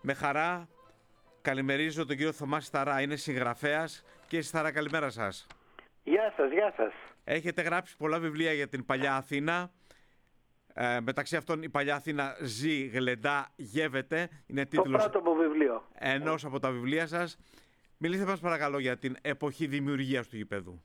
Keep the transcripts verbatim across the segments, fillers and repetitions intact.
Με χαρά καλημερίζω τον κύριο Θωμά Σταρά, είναι συγγραφέας. Κύριε Σταρά, καλημέρα σας. Γεια σας, γεια σας. Έχετε γράψει πολλά βιβλία για την παλιά Αθήνα. Ε, μεταξύ αυτών η παλιά Αθήνα ζει, γλεντά, γεύεται. Είναι τίτλος το πρώτο μου βιβλίο. ενός από τα βιβλία σας. Μιλήστε μας παρακαλώ για την εποχή δημιουργίας του γηπέδου.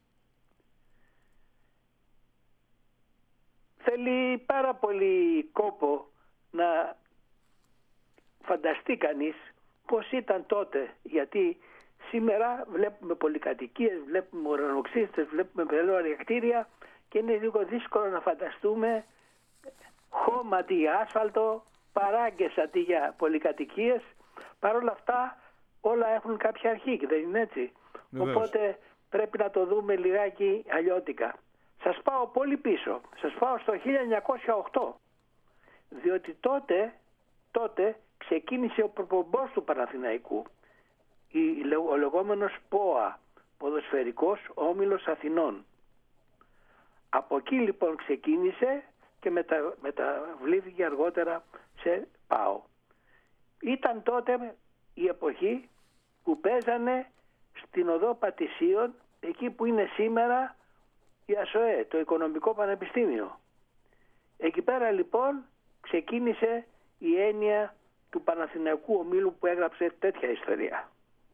Θέλει πάρα πολύ κόπο να φανταστεί κανείς πώς ήταν τότε, γιατί σήμερα βλέπουμε πολυκατοικίες, βλέπουμε ουρανοξύστες, βλέπουμε πελώρια κτίρια και είναι λίγο δύσκολο να φανταστούμε χώμα αντί για άσφαλτο, παράγκες αντί για πολυκατοικίες. Παρ' όλα αυτά όλα έχουν κάποια αρχή και δεν είναι έτσι? Βεβαίως. Οπότε πρέπει να το δούμε λιγάκι αλλιώτικα. Σας πάω πολύ πίσω, σας πάω στο χίλια εννιακόσια οκτώ, διότι τότε, τότε ξεκίνησε ο προπομπός του Παναθηναϊκού, ο λεγόμενος ΠΟΑ, Ποδοσφαιρικός Όμιλος Αθηνών. Από εκεί λοιπόν ξεκίνησε και μετα, μεταβλήθηκε αργότερα σε ΠΑΟ. Ήταν τότε η εποχή που παίζανε στην οδό Πατησίων, εκεί που είναι σήμερα η ΑΣΟΕ, το Οικονομικό Πανεπιστήμιο. Εκεί πέρα λοιπόν ξεκίνησε η έννοια του Παναθηναϊκού Ομίλου που έγραψε τέτοια ιστορία.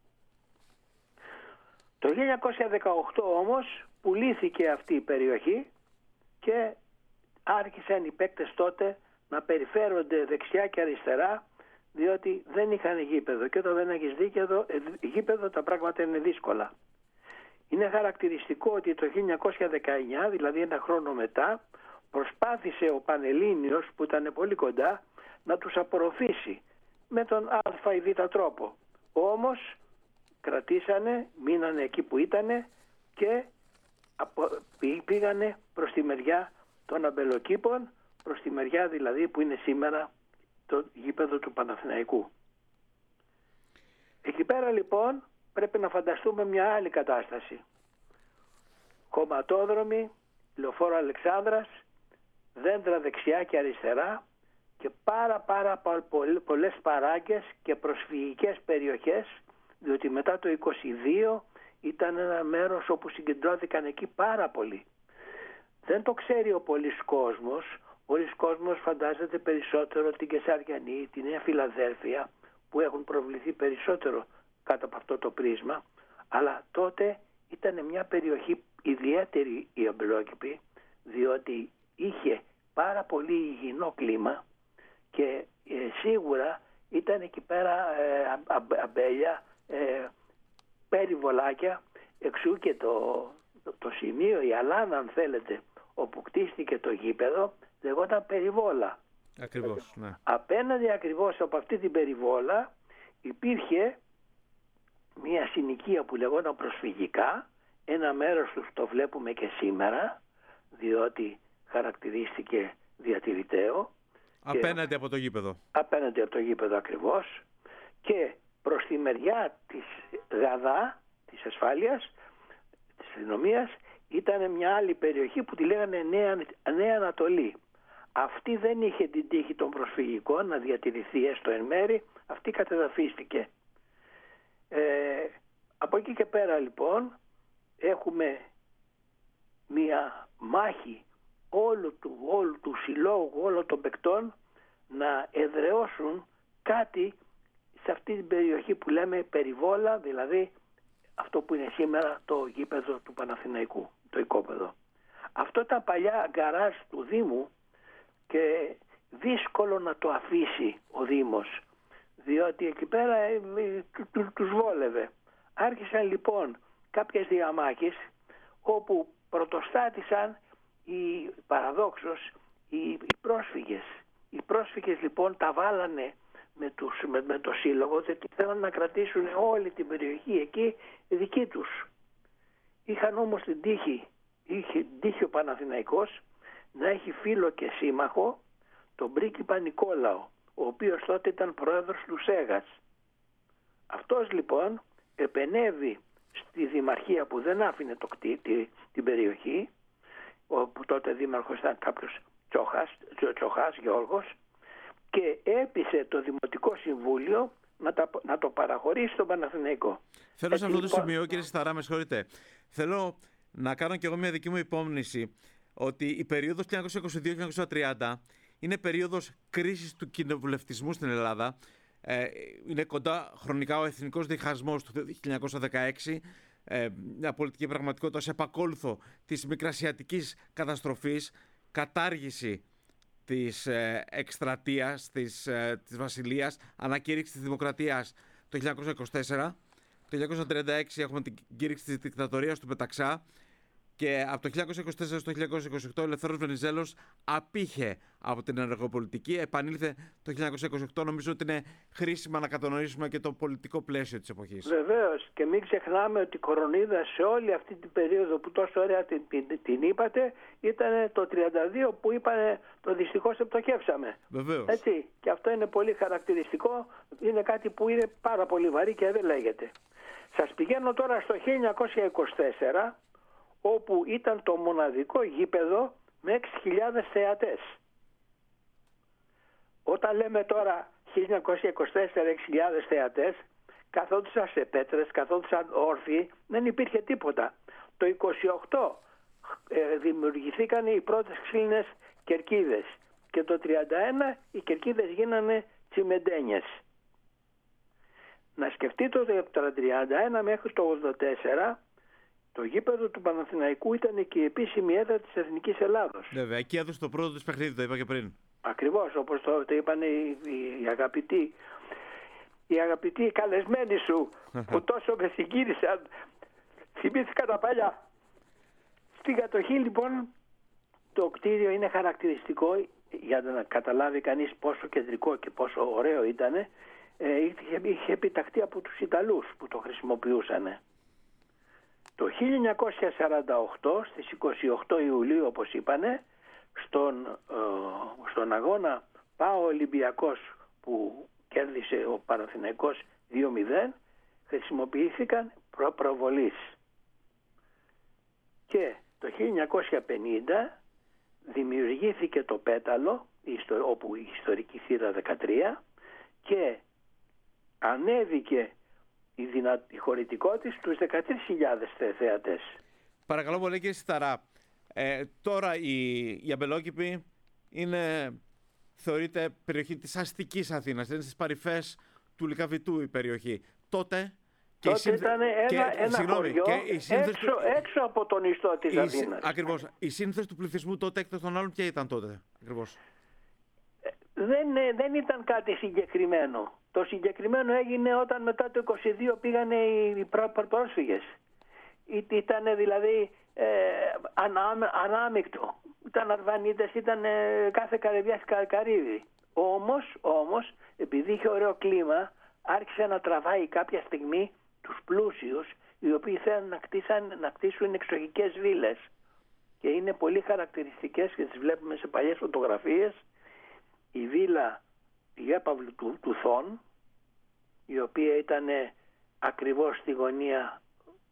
Το χίλια εννιακόσια δεκαοκτώ όμως πουλήθηκε αυτή η περιοχή και άρχισαν οι παίκτες τότε να περιφέρονται δεξιά και αριστερά, διότι δεν είχαν γήπεδο και όταν δεν έχεις δίκαιο, γήπεδο τα πράγματα είναι δύσκολα. Είναι χαρακτηριστικό ότι το χίλια εννιακόσια δεκαεννιά, δηλαδή ένα χρόνο μετά, προσπάθησε ο Πανελλήνιος που ήταν πολύ κοντά να τους απορροφήσει με τον α ή β τρόπο. Όμως κρατήσανε, μείνανε εκεί που ήτανε και πήγανε προς τη μεριά των αμπελοκήπων, προς τη μεριά δηλαδή που είναι σήμερα το γήπεδο του Παναθηναϊκού. Εκεί πέρα λοιπόν πρέπει να φανταστούμε μια άλλη κατάσταση. Χωματόδρομοι, λεωφόρο Αλεξάνδρας, δέντρα δεξιά και αριστερά και πάρα πάρα πολλές παράγκες και προσφυγικές περιοχές, διότι μετά το είκοσι δύο ήταν ένα μέρος όπου συγκεντρώθηκαν εκεί πάρα πολλοί. Δεν το ξέρει ο πολλής κόσμος. Ο πολλής κόσμος φαντάζεται περισσότερο την Κεσαριανή, την Νέα Φιλαδέλφια που έχουν προβληθεί περισσότερο κάτω από αυτό το πρίσμα, αλλά τότε ήταν μια περιοχή ιδιαίτερη η αμπελόκηπη, διότι είχε πάρα πολύ υγιεινό κλίμα και ε, σίγουρα ήταν εκεί πέρα ε, αμπέλια, ε, περιβολάκια, εξού και το, το, το σημείο, η αλάνα αν θέλετε, όπου κτίστηκε το γήπεδο, λεγόταν περιβόλα. Ακριβώς, ναι. Απέναντι ακριβώς από αυτή την περιβόλα υπήρχε μια συνοικία που λεγόταν προσφυγικά, ένα μέρος του το βλέπουμε και σήμερα, διότι χαρακτηρίστηκε διατηρηταίο. Απέναντι από το γήπεδο. Απέναντι από το γήπεδο ακριβώς. Και προς τη μεριά της Γαδά, της ασφάλειας, της αστυνομίας, ήταν μια άλλη περιοχή που τη λέγανε Νέα, Νέα Ανατολή. Αυτή δεν είχε την τύχη των προσφυγικών να διατηρηθεί έστω εν μέρη, αυτή κατεδαφίστηκε. Ε, από εκεί και πέρα λοιπόν έχουμε μια μάχη όλου του, όλου του συλλόγου, όλων των παικτών να εδραιώσουν κάτι σε αυτή την περιοχή που λέμε περιβόλα, δηλαδή αυτό που είναι σήμερα το γήπεδο του Παναθηναϊκού, το οικόπεδο. Αυτό ήταν παλιά γκαράζ του Δήμου και δύσκολο να το αφήσει ο Δήμος, διότι εκεί πέρα ε, του, του, τους βόλευε. Άρχισαν λοιπόν κάποιες διαμάχες όπου πρωτοστάτησαν οι, παραδόξως οι, οι πρόσφυγες. Οι πρόσφυγες λοιπόν τα βάλανε με, τους, με, με το σύλλογο, γιατί θέλαν να κρατήσουν όλη την περιοχή εκεί δική τους. Είχαν όμως την τύχη, είχε την τύχη ο Παναθηναϊκός να έχει φίλο και σύμμαχο τον πρίγκιπα Νικόλαο, ο οποίος τότε ήταν πρόεδρος του ΣΕΓΑΣ. Αυτός λοιπόν επενέβη στη δημαρχία που δεν άφηνε το κτίρι, την περιοχή, όπου τότε δήμαρχος ήταν κάποιος Τσοχάς, Τσοχάς Γιώργος, και έπεισε το Δημοτικό Συμβούλιο να, τα, να το παραχωρήσει στον Παναθηναϊκό. Θέλω σε αυτό το σημείο, κύριε Σιταρά, με συγχωρείτε. Θέλω να κάνω κι εγώ μια δική μου υπόμνηση ότι η περίοδος χίλια εννιακόσια είκοσι δύο με χίλια εννιακόσια τριάντα είναι περίοδος κρίσης του κοινοβουλευτισμού στην Ελλάδα. Ε, είναι κοντά χρονικά ο εθνικός διχασμός του χίλια εννιακόσια δεκαέξι, ε, μια πολιτική πραγματικότητα ως επακόλουθο της μικρασιατικής καταστροφής, κατάργηση της ε, εκστρατείας, της, ε, της βασιλείας, ανακήρυξη της δημοκρατίας το χίλια εννιακόσια είκοσι τέσσερα. Το χίλια εννιακόσια τριάντα έξι έχουμε την κήρυξη της δικτατορίας του Πεταξά και από το χίλια εννιακόσια είκοσι τέσσερα στο χίλια εννιακόσια είκοσι οκτώ ο Ελευθέρος Βενιζέλος απήχε από την ενεργοπολιτική, επανήλθε το χίλια εννιακόσια είκοσι οκτώ. Νομίζω ότι είναι χρήσιμα να κατανοήσουμε και το πολιτικό πλαίσιο της εποχής. Βεβαίως, και μην ξεχνάμε ότι η κορονίδα σε όλη αυτή την περίοδο που τόσο ωραία την, την, την είπατε ήταν το τριάντα δύο που είπανε το δυστυχώς επτοχεύσαμε. Βεβαίως. Έτσι, και αυτό είναι πολύ χαρακτηριστικό, είναι κάτι που είναι πάρα πολύ βαρύ και δεν λέγεται. Σας πηγαίνω τώρα στο χίλια εννιακόσια είκοσι τέσσερα, όπου ήταν το μοναδικό γήπεδο με έξι χιλιάδες θεατές. Όταν λέμε τώρα χίλια εννιακόσια είκοσι τέσσερα έξι χιλιάδες θεατές, καθόντουσαν σε πέτρες, καθόντουσαν όρθιοι, δεν υπήρχε τίποτα. Το είκοσι οκτώ ε, δημιουργηθήκαν οι πρώτες ξύλινες κερκίδες και το τριάντα ένα οι κερκίδες γίνανε τσιμεντένιες. Να σκεφτείτε ότι από το τριάντα ένα μέχρι το ογδόντα τέσσερα το γήπεδο του Παναθηναϊκού ήταν και η επίσημη έδρα της Εθνικής Ελλάδος. Βέβαια, εκεί έδωσε το πρώτο της παιχνίδι, το είπα και πριν. Ακριβώς, όπως το, το είπαν οι, οι, οι αγαπητοί οι αγαπητοί καλεσμένοι σου που τόσο με συγκίνησαν. Θυμήθηκα τα παλιά. Στην κατοχή λοιπόν το κτίριο είναι χαρακτηριστικό για να καταλάβει κανείς πόσο κεντρικό και πόσο ωραίο ήταν. Ε, είχε, είχε επιταχθεί από τους Ιταλούς που το χρησιμοποιούσαν. Το χίλια εννιακόσια σαράντα οκτώ στις είκοσι οκτώ Ιουλίου, όπως είπανε, στον, ε, στον αγώνα ΠΑΟ Ολυμπιακός που κέρδισε ο Παναθηναϊκός δύο μηδέν, χρησιμοποιήθηκαν προ προβολής. Και το χίλια εννιακόσια πενήντα δημιουργήθηκε το Πέταλο, όπου η ιστορική θύρα δεκατρία, και ανέβηκε η, δυνα... η χωρητικότητα στους δεκατρείς χιλιάδες θεατές. Παρακαλώ πολύ κύριε Σιταρά. Ε, τώρα η, η Αμπελόκηπη είναι, θεωρείται περιοχή της αστικής Αθήνας. Είναι στις παρυφές του Λυκαβητού η περιοχή. Τότε... Και τότε σύνθε... ήταν ένα, και, ένα συγγνώμη, χωριό και η σύνθεση... έξω, έξω από τον ιστό της η... Αθήνας. Ακριβώς. Η σύνθεση του πληθυσμού τότε εκτός των άλλων ποια ήταν τότε? Ακριβώς. Δεν, δεν ήταν κάτι συγκεκριμένο. Το συγκεκριμένο έγινε όταν μετά το είκοσι δύο πήγανε οι πρόσφυγες. Ήταν δηλαδή ε, ανά, ανάμεικτο. Ήταν Αρβανίτες, ήταν ε, κάθε καρεβιάς καρύδι. Όμως, όμως, επειδή είχε ωραίο κλίμα, άρχισε να τραβάει κάποια στιγμή τους πλούσιους, οι οποίοι θέλουν να, κτίσαν, να κτίσουν εξοχικές βίλες. Και είναι πολύ χαρακτηριστικές και τις βλέπουμε σε παλιές φωτογραφίες. Η βίλα Γέπαυλου του, του Θων, η οποία ήταν ακριβώς στη γωνία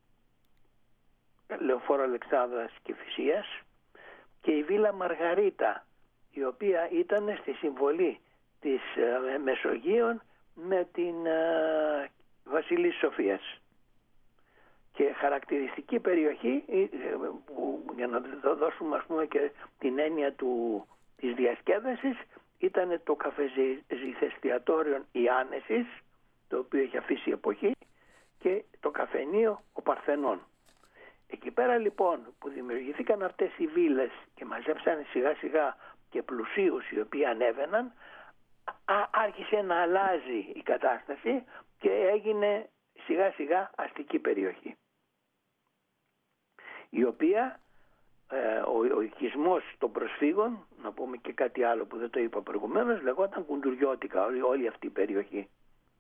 Λεωφόρου Αλεξάνδρας και Φυσίας, και η βίλα Μαργαρίτα, η οποία ήταν στη συμβολή της ε, Μεσογείων με την ε, Βασιλής Σοφίας. Και χαρακτηριστική περιοχή, ε, που, για να δώσουμε ας πούμε και την έννοια του, της διασκέδασης, ήταν το καφεζηθεστιατόριο η Άνεσης, το οποίο έχει αφήσει εποχή, και το καφενείο ο Παρθενών. Εκεί πέρα λοιπόν που δημιουργηθήκαν αυτές οι βίλες και μαζέψαν σιγά σιγά και πλουσίους οι οποίοι ανέβαιναν, α, άρχισε να αλλάζει η κατάσταση και έγινε σιγά σιγά αστική περιοχή, η οποία ε, ο, ο οικισμός των προσφύγων, να πούμε και κάτι άλλο που δεν το είπα προηγουμένως, λεγόταν Κουντουριώτικα όλη, όλη αυτή η περιοχή.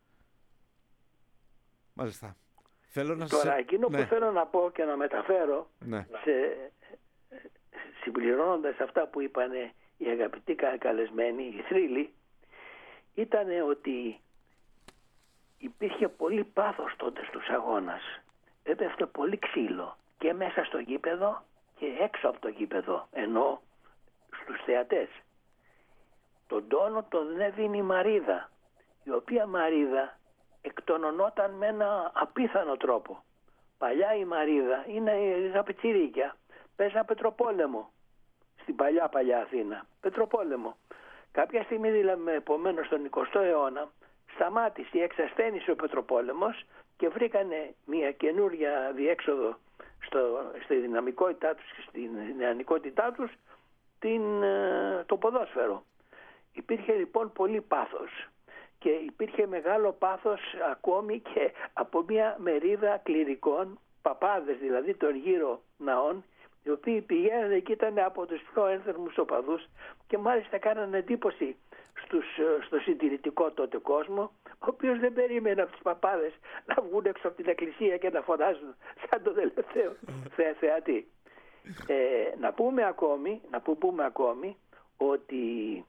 Μάλιστα. Θέλω να Τώρα σε... εκείνο ναι. που θέλω να πω και να μεταφέρω, ναι. σε, συμπληρώνοντας αυτά που είπαν οι αγαπητοί καλεσμένοι, οι θρύλοι, ήταν ότι υπήρχε πολύ πάθος τότε στους αγώνας. Έπεφτε πολύ ξύλο και μέσα στο γήπεδο και έξω από το γήπεδο, ενώ στους θεατές. Τον τόνο τον έδινε η Μαρίδα, η οποία Μαρίδα εκτονωνόταν με ένα απίθανο τρόπο. Παλιά η Μαρίδα είναι τα πιτσιρίκια. Παίζαν πετροπόλεμο στην παλιά παλιά Αθήνα. Πετροπόλεμο. Κάποια στιγμή δηλαδή, επομένως στον εικοστό αιώνα, σταμάτησε, εξασθένησε ο πετροπόλεμος και βρήκανε μια καινούρια διέξοδο στο, στη δυναμικότητά τους και στη νεανικότητά τους, την, το ποδόσφαιρο. Υπήρχε λοιπόν πολύ πάθος και υπήρχε μεγάλο πάθος ακόμη και από μια μερίδα κληρικών, παπάδες δηλαδή των γύρω ναών, οι οποίοι πηγαίνανε και ήταν από τους πιο ένθερμους οπαδούς και μάλιστα κάνανε εντύπωση στους, στο συντηρητικό τότε κόσμο, ο οποίος δεν περίμενε από τους παπάδες να βγουν έξω από την εκκλησία και να φωνάζουν σαν τον τελευταίο θε, θεατή. Ε, να πούμε ακόμη, να πούμε ακόμη ότι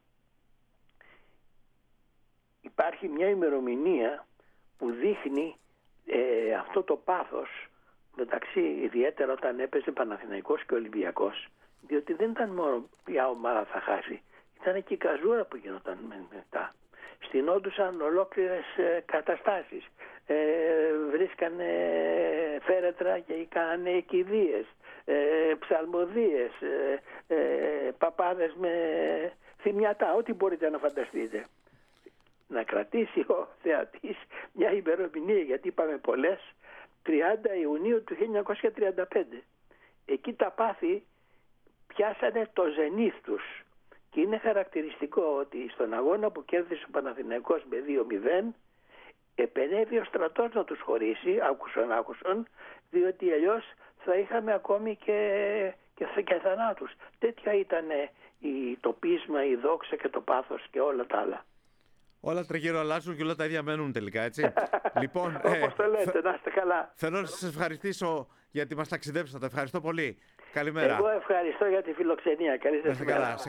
υπάρχει μια ημερομηνία που δείχνει ε, αυτό το πάθος, μεταξύ ιδιαίτερα όταν έπαιζε Παναθηναϊκός και Ολυμπιακός, διότι δεν ήταν μόνο ποια ομάδα θα χάσει, ήταν και η καζούρα που γινόταν μετά. Στηνόντουσαν ολόκληρες ε, καταστάσεις, ε, βρίσκανε φέρετρα και κάνανε κηδείες, ε, ψαλμοδίες, ε, ε, παπάδες με θυμιατά, ό,τι μπορείτε να φανταστείτε. Να κρατήσει ο θεατής μια ημερομηνία, γιατί είπαμε πολλές, τριάντα Ιουνίου του χίλια εννιακόσια τριάντα πέντε. Εκεί τα πάθη πιάσανε το ζενήθ τους. Και είναι χαρακτηριστικό ότι στον αγώνα που κέρδισε ο Παναθηναϊκός με δύο μηδέν επενέβη ο στρατός να τους χωρίσει, άκουσαν άκουσαν, διότι αλλιώς θα είχαμε ακόμη και, και, και θανάτους. Τέτοια ήταν το πείσμα, η δόξα και το πάθος και όλα τα άλλα. Όλα τριγύρω αλλάζουν και όλα τα ίδια μένουν τελικά, έτσι. Λοιπόν, όπως το λέτε, να είστε καλά. Θέλω να σας ευχαριστήσω γιατί μας ταξιδέψατε. Ευχαριστώ πολύ. Καλημέρα. Εγώ ευχαριστώ για τη φιλοξενία. Καλή σας ημέρα.